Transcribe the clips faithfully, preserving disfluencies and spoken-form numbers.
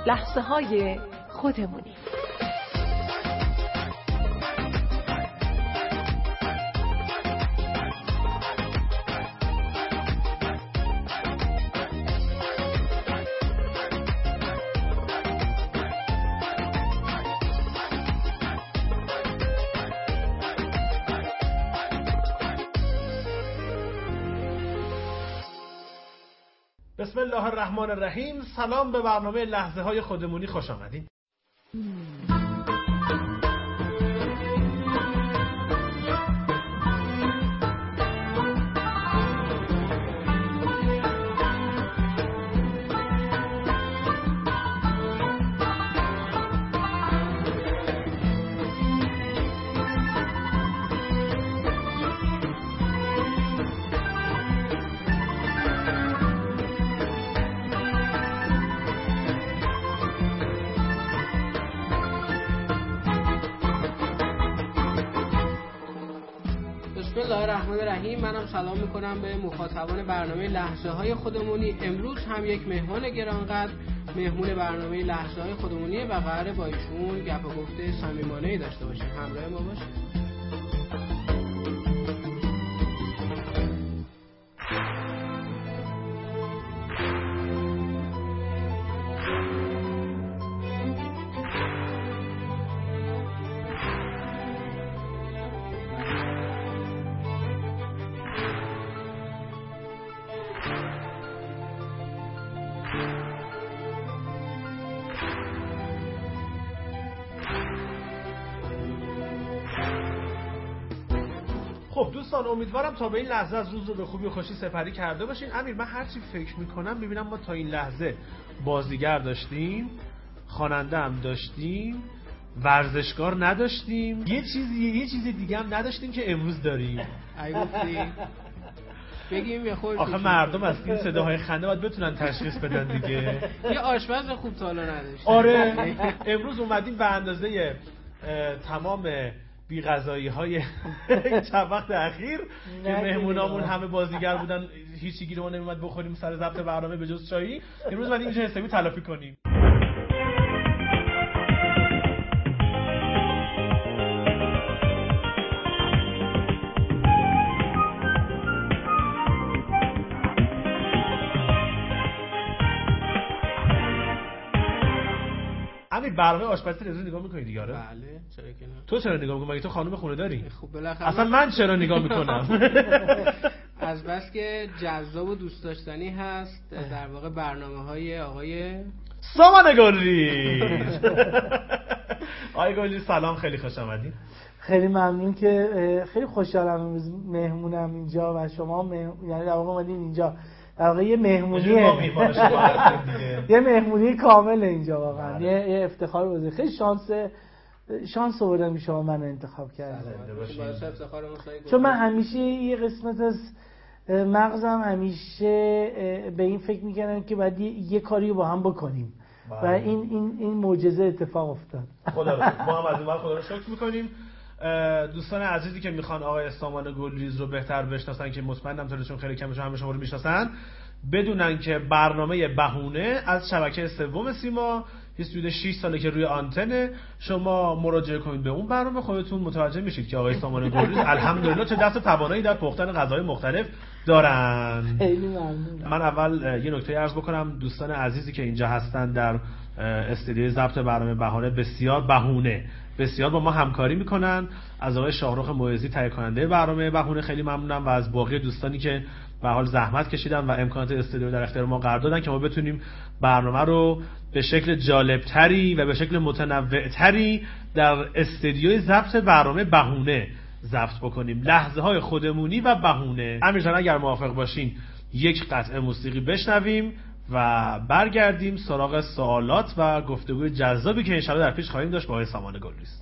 لحظه های خودمونی. بسم الله الرحمن الرحیم. سلام به برنامه لحظه های خودمونی، خوش آمدین. بسم الله الرحمن الرحیم. منم سلام میکنم به مخاطبان برنامه لحظه های خودمونی. امروز هم یک مهمان گرانقدر مهمون برنامه لحظه های خودمونی و قراره با ایشون گپ و گفته صمیمانه‌ای داشته باشیم. همراه ما باشید. خب دوستان، امیدوارم تا به این لحظه از روز رو به خوبی و خوشی سپری کرده باشین. امیر، من هرچی فکر میکنم میبینم ما تا این لحظه بازیگر داشتیم، خواننده هم داشتیم، ورزشکار نداشتیم، یه چیزی یه چیز دیگه هم نداشتیم که امروز داریم. ای گفتی بگیم یه خود. آخه مردم از این صداهای خنده باید بتونن تشخیص بدن دیگه. یه آشپز خوب تا حالا نداشتیم. آره امروز اومدیم به اندازه تمام بی غذایی های چند وقت اخیر که مهمونامون همه بازیگر بودن، هیچی گیرمون نمیومد بخوریم سر ضبط برنامه به جز چایی. امروز بعد اینجا حسابی تلافی کنیم. همین برنامه آشپزی تلویزیون نگاه می‌کنی دیگه؟ آره. بله، چرا که نه؟ تو چرا نگاه می‌کنی؟ مگه تو خانم خونه داری؟ خب بالاخره اصلا من چرا نگاه می‌کنم؟ از بس که جذاب و دوست داشتنی هست در واقع برنامه‌های آقای سامان گلریز. آقای گلریز سلام، خیلی خوش آمدید. خیلی ممنون که خیلی خوشحالم امروز مهمونم اینجا و شما مهمون، یعنی در واقع اومدین اینجا در واقع یه مهمونیه یه مهمونی کامل اینجا واقعا یه, یه افتخار بوده. خیلی شانس شانس آوردم که شما منو انتخاب کردید، چون من همیشه یه قسمت از مغزم همیشه به این فکر می‌کردم که باید یه کاری با هم بکنیم و این این این معجزه اتفاق افتاد. خدا رو ما هم از این خدا رو شکر می‌کنیم. دوستان عزیزی که میخوان آقای سامان گلریز رو بهتر بشناسن، که مطمئنم تا چون خیلی کمشون همه شما رو میشناسن، بدونن که برنامه بهونه از شبکه سوم سیما حدود شش ساله که روی آنتنه. شما مراجعه کنید به اون برنامه، خودتون متوجه میشید که آقای سامان گلریز الحمدلله چه دست توانایی در پختن غذاهای مختلف دارن. خیلی ممنونم. من اول یه نکته عرض بکنم. دوستان عزیزی که اینجا هستن در استودیوی ضبط برنامه بهونه بسیار بهونه بسیار با ما همکاری میکنن. از آقای شاهرخ موعظی تهیه کننده برنامه بهونه خیلی ممنونم و از باقی دوستانی که به حال زحمت کشیدن و امکانات استودیو در اختیار ما قرار دادن که ما بتونیم برنامه رو به شکل جالبتری و به شکل متنوعتری در استودیوی ضبط برنامه بهونه ضبط بکنیم. لحظه های خودمونی و بهونه. امیر جان اگر موافق باشین یک قطعه موسیقی بشنویم و برگردیم سراغ سوالات و گفتگوی جذابی که انشاءالله در پیش خواهیم داشت با آقای سامان گلریز.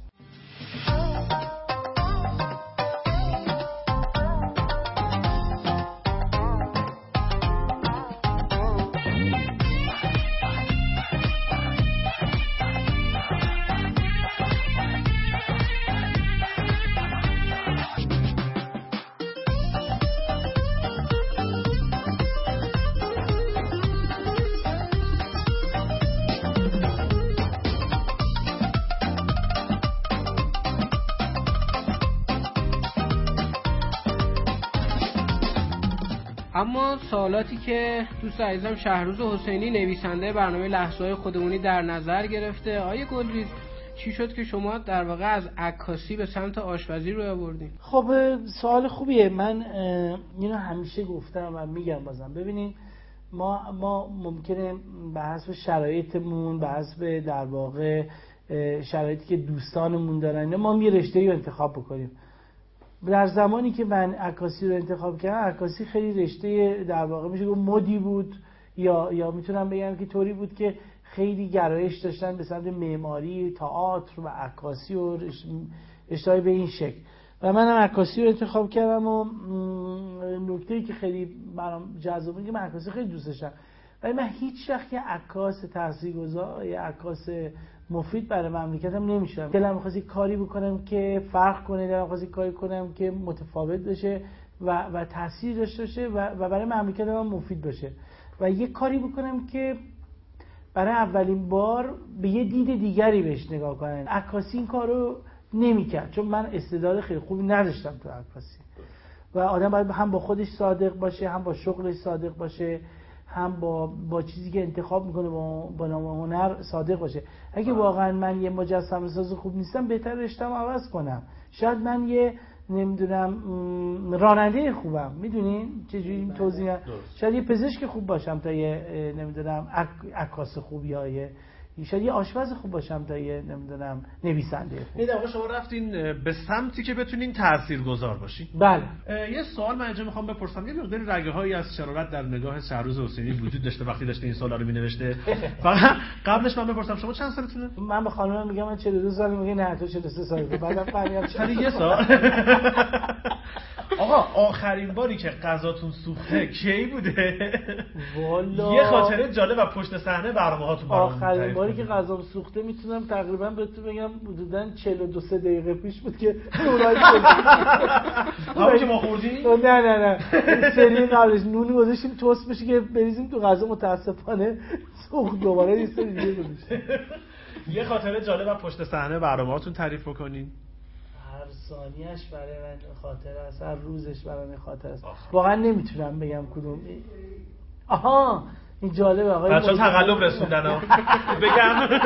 اما سوالاتی که دوست عزیزم شهروز حسینی نویسنده برنامه لحظه‌های خودمونی در نظر گرفته، آیه گلریز چی شد که شما در واقع از عکاسی به سمت آشپزی رو آوردین؟ خب سوال خوبیه. من اینو همیشه گفتم و میگم بازم. ببینید ما ما ممکنه به حسب شرایطمون، به حسب در واقع شرایطی که دوستانمون دارن، ما یه رشته‌ای رو انتخاب بکنیم. در زمانی که من عکاسی رو انتخاب کردم، عکاسی خیلی رشته در واقع میشه گفت مدی بود، یا یا میتونم بگم که طوری بود که خیلی گرایش داشتن به سمت معماری، تئاتر و عکاسی و اشتهای به این شکل. و منم عکاسی رو انتخاب کردم و نکته‌ای که خیلی برام جذابه که من عکاسی خیلی دوست داشتم، ولی من هیچ وقت یه عکاس تاثیرگذار، یه عکاس مفید برای مملکتم نمیشم. دلم می‌خواد کاری بکنم که فرق کنه، دلم می‌خواد کاری کنم که متفاوت بشه و و تاثیر داشته باشه و, و برای مملکتم مفید باشه و یه کاری بکنم که برای اولین بار به یه دید دیگری بهش نگاه کنن. عکاسی این کارو نمی‌کرد چون من استعداد خیلی خوبی نداشتم تو عکاسی و آدم باید هم با خودش صادق باشه، هم با شغلش صادق باشه، هم با با چیزی که انتخاب میکنه با با نام هنر صادق باشه. اگه واقعا من یه مجسمه ساز خوب نیستم، بهتر رشته‌مو عوض کنم. شاید من یه نمیدونم راننده خوبم، میدونین چجوری توضیح، شاید یه پزشک خوب باشم تا یه نمیدونم عکاس خوب، یا یه شاید یه آشپز خوب باشم تا یه نمیدونم نویسنده خوب. این دقیقا شما رفتین به سمتی که بتونین تاثیرگذار باشین. بله. یه سوال من اینجا میخوام بپرسم. یه مقداری رگه‌هایی از شرارت در نگاه شهروز حسینی وجود داشته وقتی داشته این سوالا رو می‌نوشته. فقط قبلش من بپرسم شما چند سالتونه؟ من به خانمم میگم من چهل و دو سالم، میگه نه تو چهل و سه سالته. بعدم فهمیدم چرا یه سال. آقا آخرین باری که غذاتون سوخته کی بوده؟ والا یه خاطره جالب و پشت صحنه برنامه‌هاتون برام. آخرین باری که غذام سوخته میتونم تقریبا بهتون بگم حدوداً چهل و دو سه دقیقه پیش بود که نونای همون که ما خوردیم؟ نه نه نه سری قبلش نونی گذاشتیم توست بشه که بریزیم تو غذا، متاسفانه سوخت دوباره یه سری دیگه گذاشتیم. یه خاطره جالب و پشت صحنه برنامه‌هاتون تعریف بکنین. هر ثانیه‌اش برای من خاطره است، هر روزش برای من خاطره است. واقعا نمیتونم بگم کدوم. آها این جالب آقای بچه‌ها تقلب رسوندن ها. بگم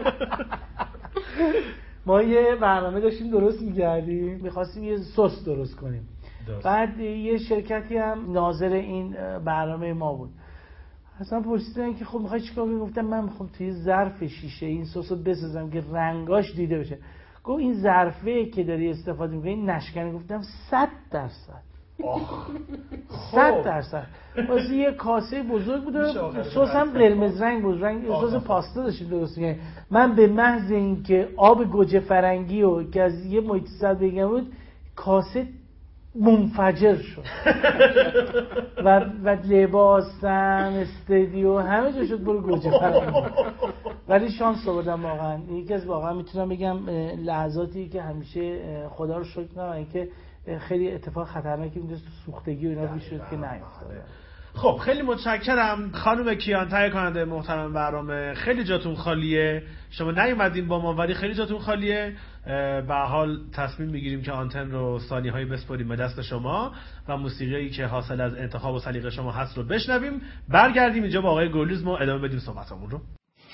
ما یه برنامه داشتیم درست می‌کردیم، می‌خواستیم یه سس درست کنیم. درست. بعد یه شرکتی هم ناظر این برنامه ما بود. اصلا پرسیدن که خب می‌خوای چیکار کنی؟ گفتم من می‌خوام توی ظرف شیشه این سس رو بسازم که رنگاش دیده بشه. گفت این ظرفه که داری استفاده می‌کنی نشکنه. گفتم صد درصد. صد درصد. واسه یه کاسه بزرگ بود، سس هم قرمز رنگ بود، رنگ سس پاستا داشتیم درست می‌کردیم. من به محض اینکه آب گوجه فرنگی و که از یه محیط زد بگم بود، کاسه منفجر شد و و لباسم استودیو همه جا شد برو گوجه فرنگی. ولی شانس آوردم واقعا. یکی از واقعا میتونم بگم لحظاتی که همیشه خدا رو شکر کنم، اینکه خیلی اتفاق خطرناکی می‌دونست تو سوختگی و اینا میشد که نیفتاد. خب خیلی متشکرم خانم کیان، تهیه کننده محترم برنامه. خیلی جاتون خالیه، شما نیومدین با ما ولی خیلی جاتون خالیه. به حال تصمیم میگیریم که آنتن رو ثانیه‌هایی بسپاریم به دست شما و موسیقیایی که حاصل از انتخاب و سلیقه شما هست رو بشنویم. برگردیم اینجا با آقای گلریز ما ادامه بدیم صحبتامون رو.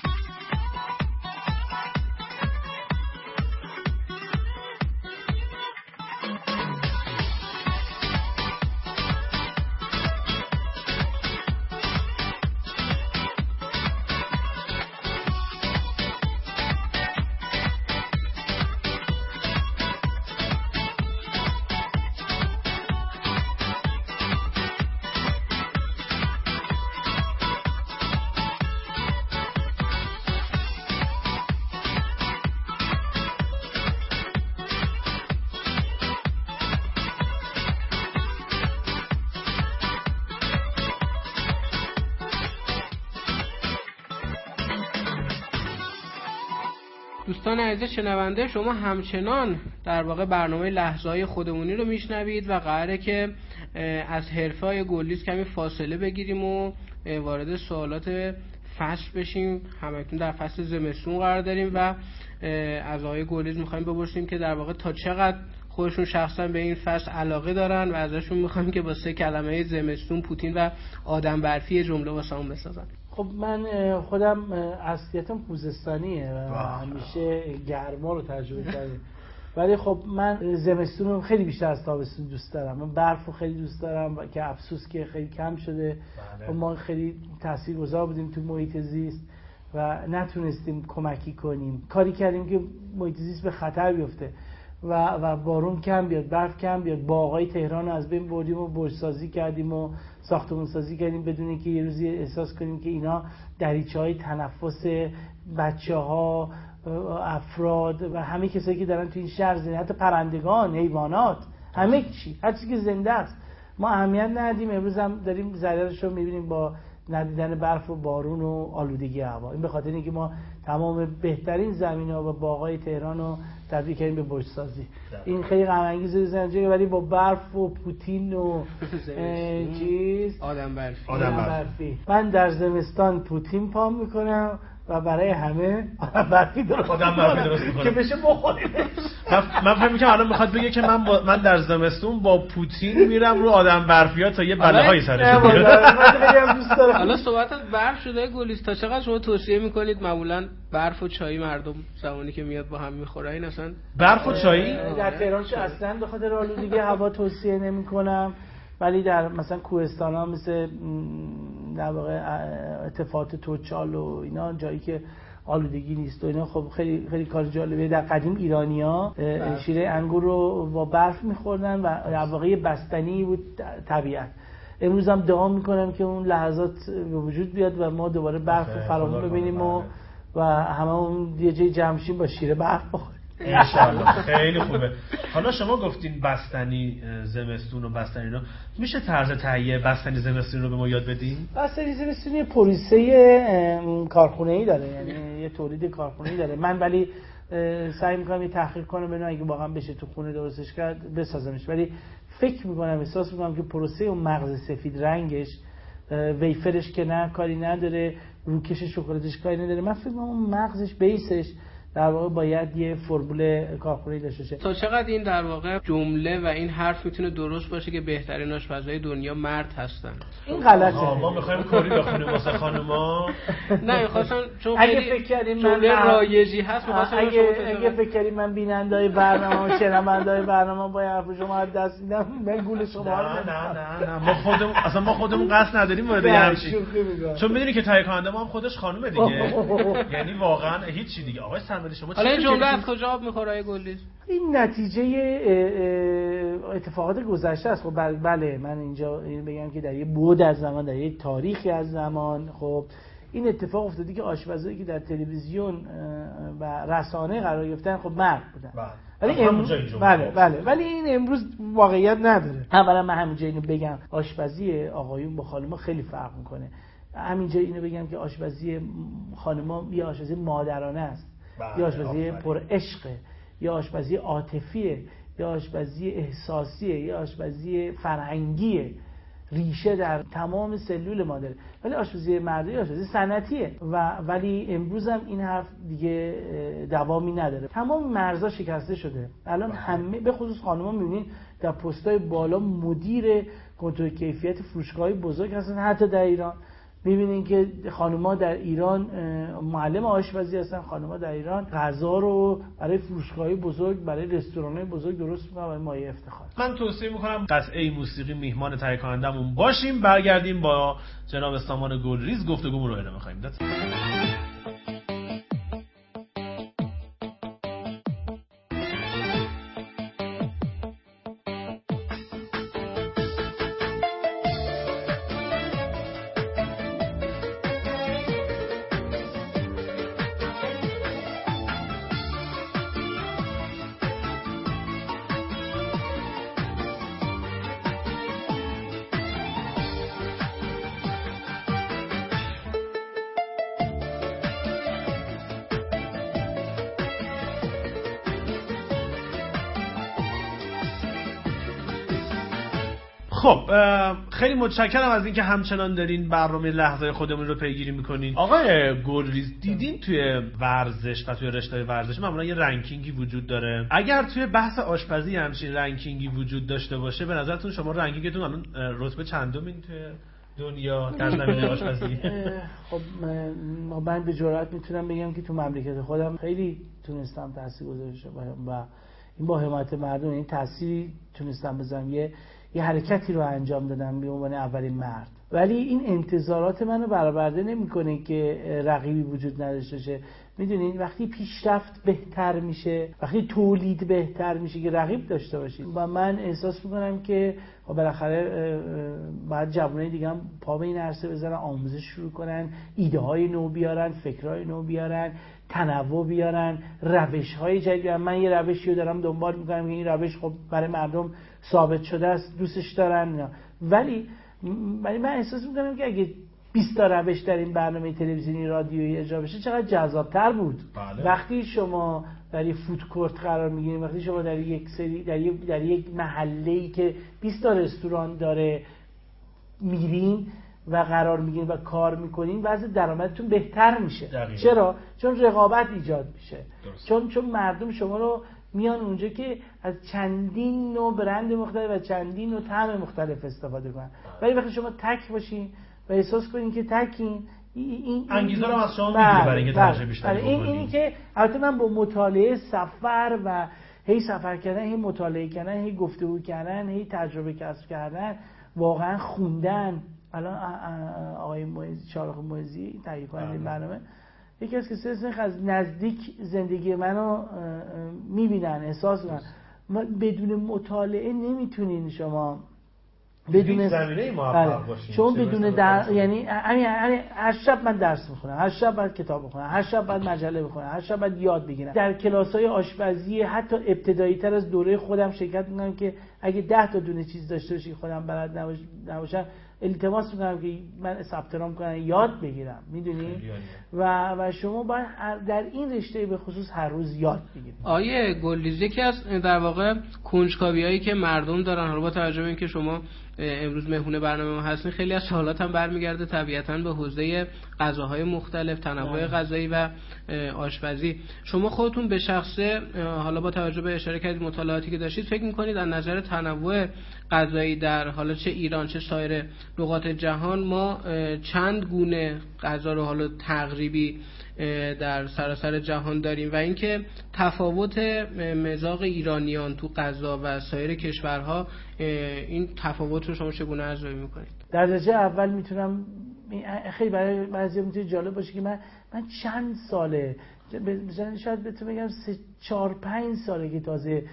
دوستان عزیز شنونده، شما همچنان در واقع برنامه لحظه‌های خودمونی رو میشنوید و قراره که از حرفه‌های گلریز کمی فاصله بگیریم و وارد سوالات فصل بشیم. همکنون در فصل زمستون قرار داریم و از آقای گلیز میخوایم بپرسیم که در واقع تا چقدر خودشون شخصا به این فصل علاقه دارن و ازشون میخوایم که با سه کلمه زمستون، پوتین و آدم برفی جمله واسمون بسازن. خب من خودم اصلیتم خوزستانیه و همیشه گرما رو تجربه کردم، ولی خب من زمستون رو خیلی بیشتر از تابستون دوست دارم. من برف رو خیلی دوست دارم و که افسوس که خیلی کم شده. بله. ما خیلی تاثیرگذار بودیم تو محیط زیست و نتونستیم کمکی کنیم. کاری کردیم که محیط زیست به خطر بیفته و و بارون کم بیاد، برف کم بیاد. باغای تهران رو از بین بردیم و برج‌سازی کردیم و ساختمون سازی کردیم بدون اینکه یه روزی احساس کنیم که اینا دریچه‌های تنفس بچه‌ها، افراد و همه کسایی که دارن تو این شهر زندگی، حتی پرندگان، حیوانات، همه چی، هر چیزی که زنده است ما اهمیت ندیم. امروز هم داریم ضررش رو می‌بینیم با ندیدن برف و بارون و آلودگی هوا. این به خاطر اینکه ما تمام بهترین زمین‌ها و باغ‌های تهران رو تبدیل کردیم به برج‌سازی. این خیلی غم انگیزه زنجیره، ولی با برف و پوتین و چیز آدم برفی. آدم برفی. من در زمستان پوتین پام میکنم و برای همه آدم برفی درست آدم برفی درست میکنم که بشه بخوریم. من فکر می‌کنم الان میخواد بگه که من با من در زمستون با پوتین میرم رو آدم برفی‌ها تا یه بله‌هایی سرش بیاد. حالا صحبت از برف شده گلیز، تا چقدر شما توصیه میکنید معمولا برف و چای مردم زمانی که میاد با هم میخورن؟ اصلا برف و چای در تهران چه اصلا به خاطر آلودگی هوا توصیه نمی‌کنم، ولی در مثلا کوهستان‌ها مثل در واقع ارتفاعات توچال و اینا جایی که آلودگی نیست و اینا، خب خیلی خیلی کار جالبه. در قدیم ایرانی‌ها شیره انگور رو با برف می‌خوردن و در واقع بستنی بود طبیعت. امروز هم دعا می‌کنم که اون لحظات به وجود بیاد و ما دوباره برف رو فراوون ببینیم و و هممون یه جای جمع با شیره برف بخوریم ان شاءالله. خیلی خوبه. حالا شما گفتین بستنی زمستون و بستنی رو، میشه طرز تهیه بستنی زمستون رو به ما یاد بدین؟ بستنی زمستون یه پروسه کارخونه‌ای داره، یعنی یه تولید کارخونه‌ای داره. من ولی سعی می‌کنم یه تحقیق کنم ببینم اگه واقعا بشه تو خونه درستش کرد بسازمش، ولی فکر می‌کنم احساس می‌کنم که پروسه اون مغز سفید رنگش، ویفرش که نه کاری نداره، روکش شکلاتش کاری نداره، من فکر می‌کنم اون مغزش بیسش در واقع باید یه فرمول کارخونه‌ای داشته باشه. تا چقدر این در واقع جمله و این حرف میتونه درست باشه که بهترین آشپزای دنیا مرد هستن؟ این غلطه. ما می‌خوایم کاری بخونیم واسه خانوما. نه می‌خواستم چون اگه فکر کردیم جمله رایجی هست می‌خواستم اگه اگه فکر کردیم من بیننده‌های برنامه و شنونده‌های برنامه با حرف شما دست میدم، من گول شما نه نه نه نه ما خودمون اصلا ما خودمون قصد نداریم وارد همچین، چون می‌دونی که تهیه کننده ما هم خودش خانومه دیگه. یعنی واقعا هیچی دیگه. آقای سرمدی شما حالا این جمله از کجا آب می‌خوره آقای گلیز؟ این نتیجه اتفاقات گذشته است. خب بله من اینجا این بگم که در یه بعد از زمان، در یه تاریخی از زمان، خب این اتفاق افتاده که آشپزایی که در تلویزیون و رسانه قرار گرفتن خب مرد بودن. ولی امروز بله بله ولی این امروز واقعیت نداره. اولا من همینجا اینو بگم آشپزی آقایون با خانم‌ها خیلی فرق میکنه. همینجا اینو بگم که آشپزی خانم‌ها یه آشپزی مادرانه است، یه آشپزی پر عشقه، یه آشپزی عاطفیه، یه آشپزی احساسیه، یه آشپزی فرهنگیه، ریشه در تمام سلول ما داره. ولی آشپزی مردی آشپزی سنتیه و ولی امروز هم این حرف دیگه دوامی نداره. تمام مرزها شکسته شده. الان همه به خصوص خانم‌ها می‌بینید در پست‌های بالا مدیر کنترل کیفیت فروشگاه‌های بزرگ هستن. حتی در ایران می‌بینید که خانم‌ها در ایران معلم آشپزی هستن، خانم‌ها در ایران غذا رو برای فروشگاه‌های بزرگ، برای رستوران‌های بزرگ درست می‌کنن و مایه افتخار. من توصیه می‌کنم قطعه موسیقی میهمان تهیه کنندمون باشیم، برگردیم با جناب سامان گلریز گفتگومون رو ادامه خواهیم داد. خب خیلی متشکرم از اینکه همچنان دارین برنامه لحظه خودمون رو پیگیری میکنین. آقای گلریز، دیدین توی ورزش و توی رشته ورزش معمولا یه رنکینگی وجود داره. اگر توی بحث آشپزی همچین رنکینگی وجود داشته باشه، به نظرتون شما رنکینگتون الان رتبه چندمین توی دنیا در زمینه آشپزی؟ خب من به جرئت میتونم بگم که تو مملکت خودم خیلی تونستم تاثیرگذار باشم و این با حمایت مردم این تأثیری تونستم بذارم، یه یه حرکتی رو انجام دادم به عنوان اولین مرد. ولی این انتظارات منو برآورده نمیکنه که رقیبی وجود نداشته باشه. میدونین وقتی پیشرفت بهتر میشه، وقتی تولید بهتر میشه که رقیب داشته باشید. و من احساس میکنم که بالاخره بعد جوانای دیگه هم پا به این عرصه بذارن، آموزش شروع کنن، ایده های نو بیارن، فکرهای نو بیارن، تنوع بیارن، روش های جدید بیارن. من یه روشی رو دارم دنبال میکنم که این روش خب برای مردم ثابت شده است، دوستش دارن. ولی ولی من احساس میکنم که اگه بیست تا روش در این برنامه تلویزیونی رادیویی اجرا بشه چقدر جذاب‌تر بود. بله. وقتی شما در یک فود کورت قرار میگیرید، وقتی شما در یک سری در یک در یک محله‌ای که بیست تا رستوران داره میرین و قرار میگیرین و کار میکنین، وضع درآمدتون بهتر میشه. دقیقا. چرا؟ چون رقابت ایجاد میشه. درست. چون چون مردم شما رو میان اونجا که از چندین نوع برند مختلف و چندین نوع طعم مختلف استفاده کنن. ولی وقتی شما تک باشین و احساس کنین که تکین، این انگیزه رو از شما میگیره برای اینکه ترجمه بیشتری بکنید. این اینی که البته من با مطالعه، سفر و هی سفر کردن، هی مطالعه کردن، هی گفتگو کردن، هی تجربه کسب کردن، واقعا خوندن. الان آقای موعظی، شارخ موعظی تهیه کننده این برنامه، یکی از کسایی که از نزدیک زندگی منو میبینن، احساس میکنن. بدون مطالعه نمیتونین شما بدون زمینه موفق باشین. شما بدون در... یعنی همین هر شب من درس میخونم، هر شب باید کتاب بخونم، هر شب باید مجله بخونم، هر شب باید یاد بگیرم. در کلاس‌های آشپزی حتی ابتدایی تر از دوره خودم شرکت میکنم که اگه ده تا دونه چیز داشته باشی خودم بلد نباش... نباشم التماس میکنم که من ثبت نام کنم یاد بگیرم. میدونی؟ و و شما باید در این رشته به خصوص هر روز یاد بگیرید. آیه گلریز، یکی از در واقع کنجکاویایی که مردم دارن، حالا با توجه به اینکه شما امروز مهمون برنامه ما هستین، خیلی از سوالات هم برمیگرده طبیعتاً به حوزه غذاهای مختلف، تنوع غذایی و آشپزی. شما خودتون به شخصه حالا با توجه به اشاره کردید مطالعاتی که داشتید، فکر می‌کنید از نظر تنوع غذایی در حالا چه ایران چه سایر نقاط جهان ما چند گونه غذا رو حالا تقریبی در سراسر جهان داریم و اینکه تفاوت مذاق ایرانیان تو غذا و سایر کشورها، این تفاوت رو شما چگونه ارزیابی می‌کنید؟ در درجه اول میتونم خیلی برای بعضیا میتونه جالب باشه که من من چند ساله، مثلا شاید بهتون بگم سه چهار پنج ساله که تازه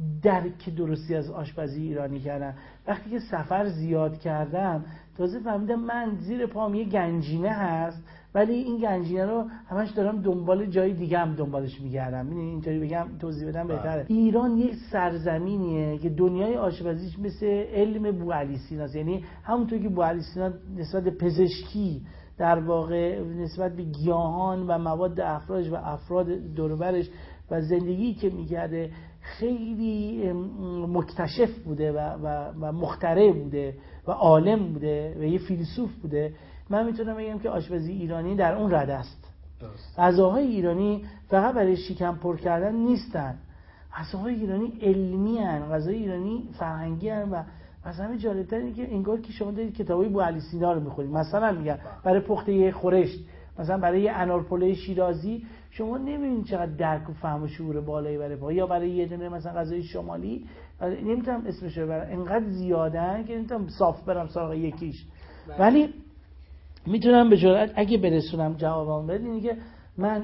درک درستی از آشپزی ایرانی کردم. وقتی که سفر زیاد کردم تازه فهمیدم من زیر پام یه گنجینه هست، ولی این گنجینه رو همش دارم دنبال جای دیگه هم دنبالش میگردم. ببینید اینطوری بگم توضیح بدم بهتره. ایران یک سرزمینیه که دنیای آشپزیش مثل علم بوعلی سیناست. یعنی همونطور که بوعلی سینا نسبت به پزشکی در واقع نسبت به گیاهان و مواد افراج و افراد دور و برش و زندگی که میکرده خیلی مکتشف بوده و, و, و مخترع بوده و عالم بوده و یه فیلسوف بوده، من میتونم بگم که آشپزی ایرانی در اون رده است. غذاهای ایرانی فقط برای شکم پر کردن نیستن، غذاهای ایرانی علمی هن، غذاهای ایرانی فرهنگی هن و از همه جالبتر اینه که انگار که شما دارید کتابای بوعلی سینا رو میخورید. مثلا میگم برای پخته یه خورشت، مثلا برای یه انارپلوی شیرازی شما نمیبینید چقدر درک و فهم و شعور بالایی برای پا، یا برای یه دونه مثلا غذای شمالی نمیتونم اسمش رو برم، انقدر زیادن که نمیتونم صاف برم سراغ یکیش. ولی میتونم به جرئت اگه برسونم جوابم بدین که من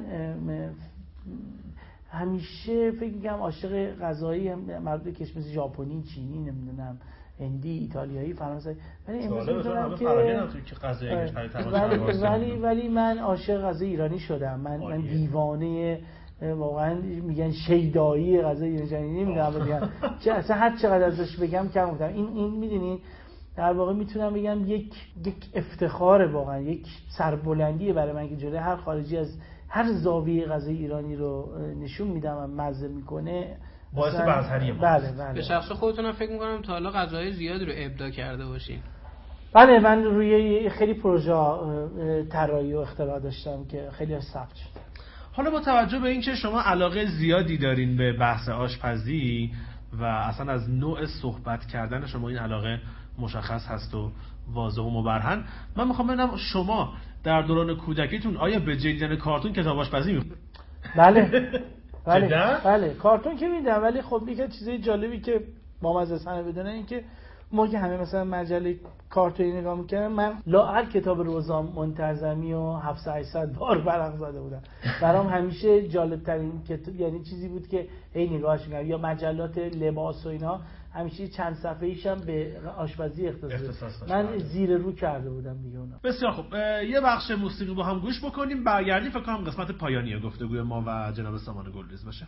همیشه فکر می‌کنم عاشق غذایی مربوط به کشور ژاپنی، چینی، نمیدونم هندی، ایتالیایی، فرانسوی، ولی امروز می‌دونم که ولی ولی ولی من عاشق غذای ایرانی شدم. من من دیوانه واقعا میگن شیدایی غذای ایرانی نمیدونم بگم چه اصلا هر چقدر ازش بگم کم گفتم. این این میدونین در واقع میتونم بگم یک یک افتخار، واقعا یک سربلندیه برای من که جلوی هر خارجی از هر زاویه غذای ایرانی رو نشون میدم و مزه میکنه باعث برتری ما. بله بله. به شخص خودتونم فکر می‌کنم تا حالا غذای زیادی رو ابداع کرده باشین. بله من روی خیلی پروژه طراحی و اختراع داشتم که خیلی ثبت شد. حالا با توجه به اینکه شما علاقه زیادی دارین به بحث آشپزی و اصلا از نوع صحبت کردن شما این علاقه مشخص هست و واضح و مبرهن، من میخوام ببینم شما در دوران کودکیتون آیا به جای دیدن کارتون کتاب آشپزی می‌خوندید؟ بله بله بله کارتون که میدم، ولی خب یه چیزای جالبی که با مزه سنه بدونه این که ما که همه مثلا مجله کارتونی نگاه می‌کردم، من لااقل کتاب روزا منتظمی و هفتصد هشتصد بار برق زده بودم. برام همیشه جالب ترین کتاب یعنی چیزی بود که هی نگاهش می‌کردم، یا مجلات لباس و اینا همیشه چند صفحه‌ایشم به آشپزی اختصاص من زیر رو کرده بودم دیگه اونا. بسیار خوب، یه بخش موسیقی با هم گوش بکنیم، برگردیم فکر کنم قسمت پایانی گفتگوی ما و جناب سامان گلریز باشه.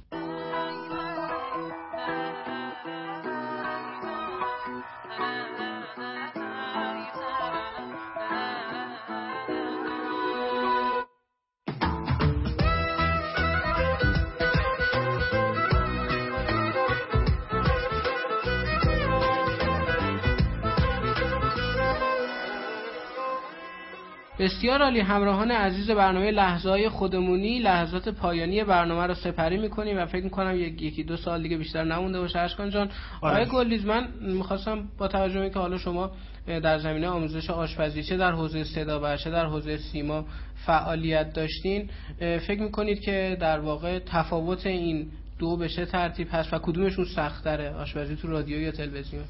بسیار عالی. همراهان عزیز برنامه لحظه‌های خودمونی، لحظات پایانی برنامه رو سپری می‌کنیم و فکر می‌کنم یک یکی دو سال دیگه بیشتر نمونده باشه. اشکان جان، آقای گلریز، من می‌خواستم با توجه به اینکه حالا شما در زمینه آموزش آشپزی چه در حوزه صدا و چه در حوزه سیما فعالیت داشتین، فکر می‌کنید که در واقع تفاوت این دو به چه ترتیب هست و کدومشون سخت‌تره، آشپزی تو رادیو یا تلویزیون؟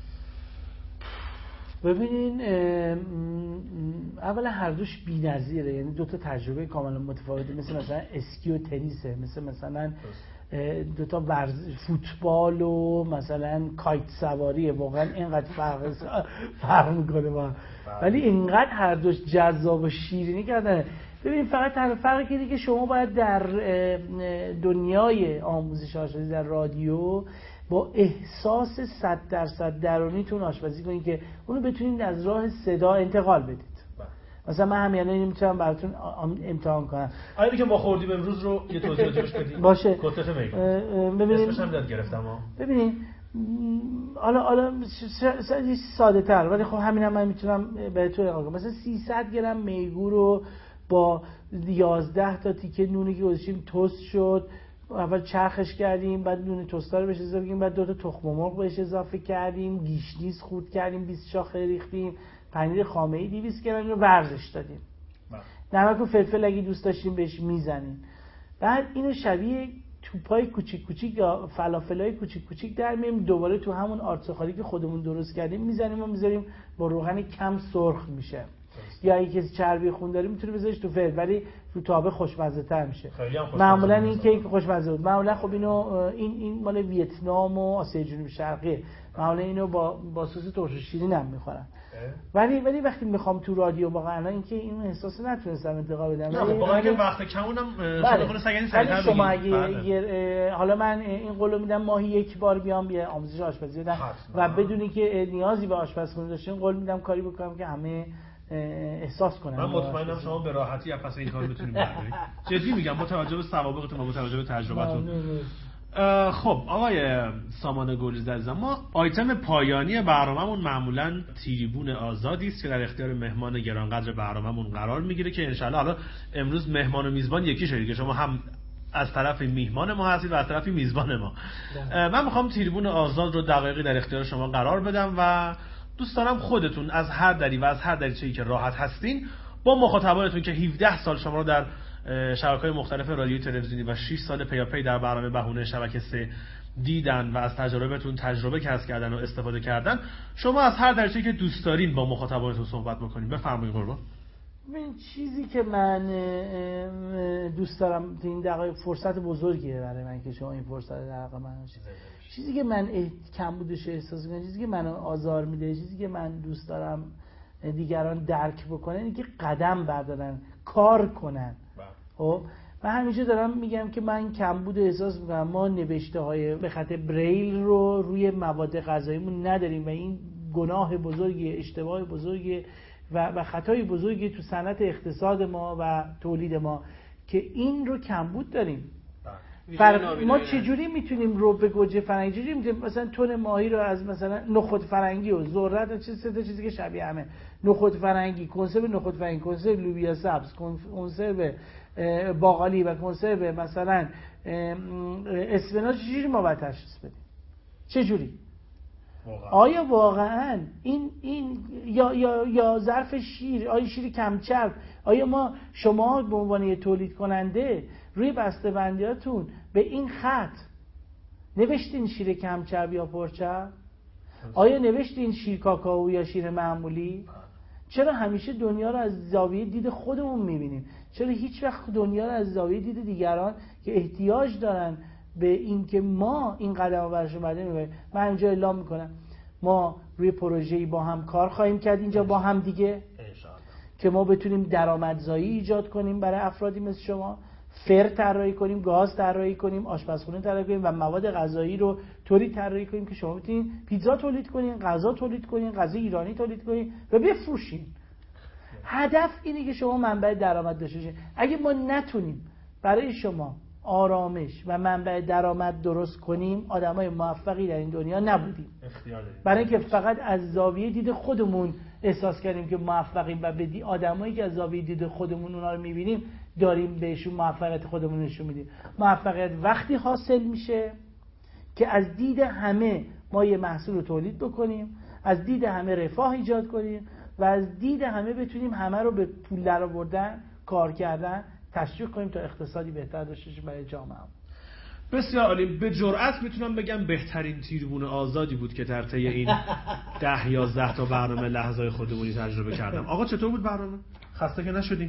ببینین اولا هر دوش بی‌نظیره، یعنی دو تا تجربه کاملا متفاوته، مثل مثلا اسکی و تنیسه، مثل مثلا دو تا ورزش فوتبال و مثلا کایت سواریه، واقعا اینقدر فرق فرق میکنه با، ولی اینقدر هر دوش جذاب و شیرینی کردن. ببینید فقط تنها فرقی اینه که شما باید در دنیای آموزش آشپزی در رادیو با احساس صد درصد درونیتون آشپزی کنید که اونو بتونید از راه صدا انتقال بدید. مثلا من همین الان میتونم براتون امتحان کنم. آیا که ما خوردیم امروز رو یه توضیح جوش بدید؟ باشه. کتلت میگم. ببینید. اسمش هم داد گرفتم ها. ببینید حالا حالا ساده تر، ولی خب همین هم من میتونم بهتون اقا کنم. مثلا سیصد گرم میگو رو با یازده تا تیکه نونی که گذاشتیم توست شد، اول چرخش کردیم، بعد نون توستا رو بهش اضافه کردیم، بعد دو تا تخم مرغ بهش اضافه کردیم، گیشنیز خورد کردیم، بیست شاخه ریختیم، پنیر خامه‌ای دویست گرم رو ورزش دادیم. نمک و فلفل اگه دوست داشتیم بهش میزنیم. بعد اینو شبیه توپای کوچیک کوچیک یا فلافلای کوچیک کوچیک در میاریم، دوباره تو همون آرد که خودمون درست کردیم میزنیم و میذاریم با روغن کم سرخ میشه. یا اگه کسی چربی خون داره میتونه بذارش تو فرد، ولی تو تابه خوشمزه تر میشه. معمولا این کیک خوشمزه بود. معمولا خب اینو این این مال ویتنام و آسیای جنوب شرقی، معمولا اینو با با سس ترش و شیرین هم میخورن. ولی ولی وقتی میخوام تو رادیو واقعا اینکه این احساس نتونستم انتقال بدم. نه واقعا که وقت کمونم شده خود سگنی سریعتر بگید. شما اگه حالا من این قولو میدم ماهی یک بار بیام بیا آموزش آشپزی بدم و بدونی که نیازی به آشپزخونه داشتین، قول میدم کاری بکنم که همه احساس کنن. من مطمئنم شما به راحتی از پس این کار بتونید بردارید. جدی میگم با توجه به سوابقتون و با توجه به تجربتون. خب آقای سامان گلریز عزیزم، ما آیتم پایانی برنامه‌مون معمولاً تریبون آزادی است که در اختیار مهمان گرانقدر برنامه‌مون قرار میگیره که انشالله حالا امروز مهمان و میزبان یکی شدید که شما هم از طرف میهمان ما هستید و از طرف میزبان ما. من میخوام تریبون آزاد رو دقایقی در اختیار شما قرار بدم و دوست دارم خودتون از هر دری و از هر دریچه‌ای که راحت هستین با مخاطبانتون که هفده سال شما رو در شبکه‌های مختلف رادیویی تلویزیونی و شش سال پیاپی در برنامه بهونه شبکه سه دیدن و از تجربهتون تجربه کسب کردن و استفاده کردن، شما از هر دریچه‌ای که دوست دارین با مخاطبانتون صحبت بکنین. بفرمایید قربان. این چیزی که من دوست دارم این دقایق فرصت بزرگیه برای من که شما این فرصت در حق من باشید. چیزی که من کم بودش احساس می‌کنم، چیزی که منو آزار میده، چیزی که من دوست دارم دیگران درک بکنن، اینه که قدم بردارن، کار کنن. خب من همیشه دارم میگم که من کمبود احساس میکنم. ما نوشته های به خط بریل رو روی مواد غذاییمون نداریم و این گناه بزرگی، اشتباه بزرگی و و خطای بزرگی تو صنعت اقتصاد ما و تولید ما که این رو کمبود داریم. فر... ما چجوری میتونیم رو به گوجه فرنگی چجوری میتونیم مثلا تن ماهی رو از مثلا نخود فرنگی و ذرت و چیز سه تا چیزی که شبیه همه، نخود فرنگی، کنسرو نخود فرنگی، کنسرو لوبیا سبز، کنسرو باقالی و کنسرو مثلا اسفناج، چجوری ما باید تشخیص بدیم؟ چجوری؟ واقعا. آیا واقعا این این یا یا یا ظرف شیر، آیا شیر کم چرب، آیا ما شما به عنوان تولید کننده روی بسته‌بندیاتون به این خط نوشتین شیر کم چرب یا پرچرب؟ آیا نوشتین شیر کاکائو یا شیر معمولی؟ چرا همیشه دنیا رو از زاویه دید خودمون می‌بینیم؟ چرا هیچ وقت دنیا رو از زاویه دید دیگران که احتیاج دارن به این که ما این قدم رو برشون برده می‌بریم؟ من اینجا اعلام میکنم ما روی پروژه‌ای با هم کار خواهیم کرد اینجا با هم دیگه که ما بتونیم درآمدزایی ایجاد کنیم برای افرادی مثل شما، فر طراحی کنیم، گاز طراحی کنیم، آشپزخونه طراحی کنیم و مواد غذایی رو طوری طراحی کنیم که شما بتونید پیتزا تولید کنین، غذا تولید کنین، غذا ایرانی تولید کنین و بفروشین. هدف اینه که شما منبع درآمد داشته باشین. اگه ما نتونیم برای شما آرامش و منبع درآمد درست کنیم، آدمای موفقی در این دنیا نبودیم. برای اینکه فقط از زاویه دید خودمون احساس کردیم که موفقیم و به آدمایی که از زاویه دید خودمون اونا رو می‌بینیم داریم بهشون موفقیت خودمون نشون میدیم. موفقیت وقتی حاصل میشه که از دید همه ما یه محصول رو تولید بکنیم، از دید همه رفاه ایجاد کنیم و از دید همه بتونیم همه رو به پول درآوردن، کار کردن تشویق کنیم تا اقتصادی بهتر داشته باشیم برای جامعه. بسیار عالی. به جرئت میتونم بگم بهترین تریبون آزادی بود که در طی این ده یازده تا برنامه لحظه‌های خودمونی تجربه کردم. آقا چطور بود برنامه؟ خسته که نشدی؟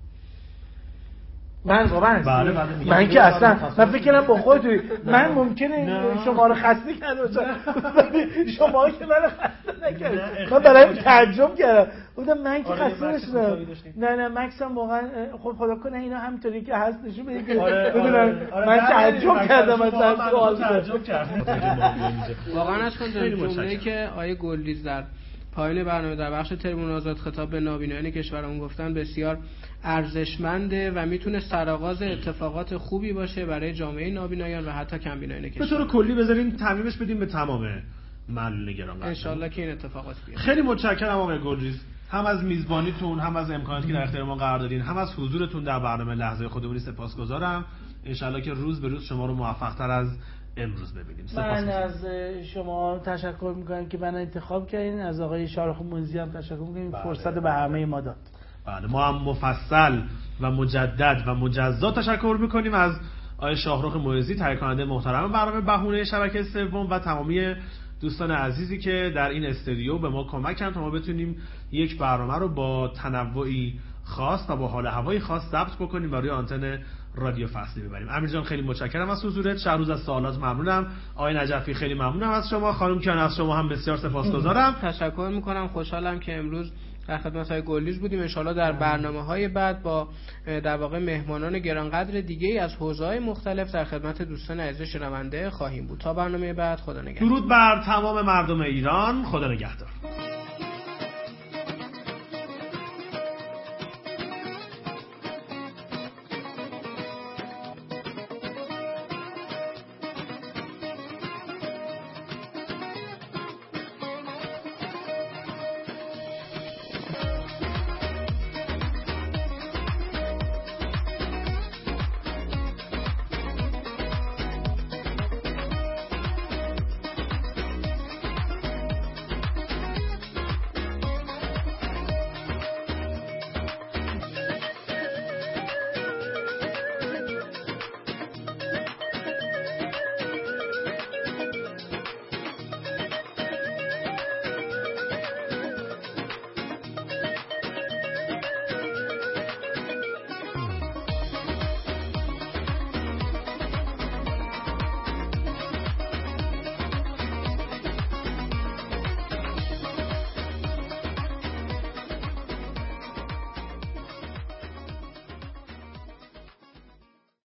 من واقعا بله بله من که اصلا من فکر کنم با خودت من ممکنه شما رو خسته کرده باشم شما که من خسته نکردید. من برای تعجب کردم گفتم من که خسته نشدم. نه نه مکس هم واقعا خب خدا کنه اینا همینطوری که هست نشون بده که بدونم من تعجب کردم از سوال تعجب کردم واقعا. از جمله‌ای که آیه گلریز در پایان برنامه در بخش تریبون آزاد خطاب به نابینایان کشورمون گفتن بسیار ارزشمنده و میتونه سرآغاز اتفاقات خوبی باشه برای جامعه نابینایان و حتی کمبینایان کشور. به طور کلی بذارین تعمیمش بدیم به تمام معلولین گرانقدر. ان شاءالله که این اتفاقات بیاد. خیلی متشکرم آقای گلریز، هم از میزبانیتون، هم از امکاناتی که در اختیار ما قرار دادین، هم از حضورتون در برنامه لحظه خودمونی سپاسگزارم. ان شاءالله که روز به روز شما رو موفق‌تر از امروز ببینیم. من از شما تشکر میکنم که من انتخاب کردین، از آقای شارخ موزی هم تشکر میکنم فرصت به همه ما داد. بله ما هم مفصل و مجدد و مجزا تشکر میکنیم از آقای شاهرخ موزی تهیه کننده محترم برنامه بهونه شبکه سوم و تمامی دوستان عزیزی که در این استودیو به ما کمک کردن تا ما بتونیم یک برنامه رو با تنوعی خاص و با حال هوایی خاص ضبط بکنیم و روی آنتن رادیو فصلی ببریم. امیر جان خیلی متشکرم از حضورت. شهروز از سوالات ممنونم. آقای نجفی خیلی ممنونم از شما. خانم کیان از شما هم بسیار سپاسگزارم. تشکر میکنم. خوشحالم که امروز در خدمت های گلریز بودیم. ان شاءالله در برنامه‌های بعد با در واقع مهمانان گرانقدر دیگه‌ای از حوزه‌های مختلف در خدمت دوستان عزیز شنونده خواهیم بود. تا برنامه بعد، خدا نگهدار. درود بر تمام مردم ایران. خدا نگهدار.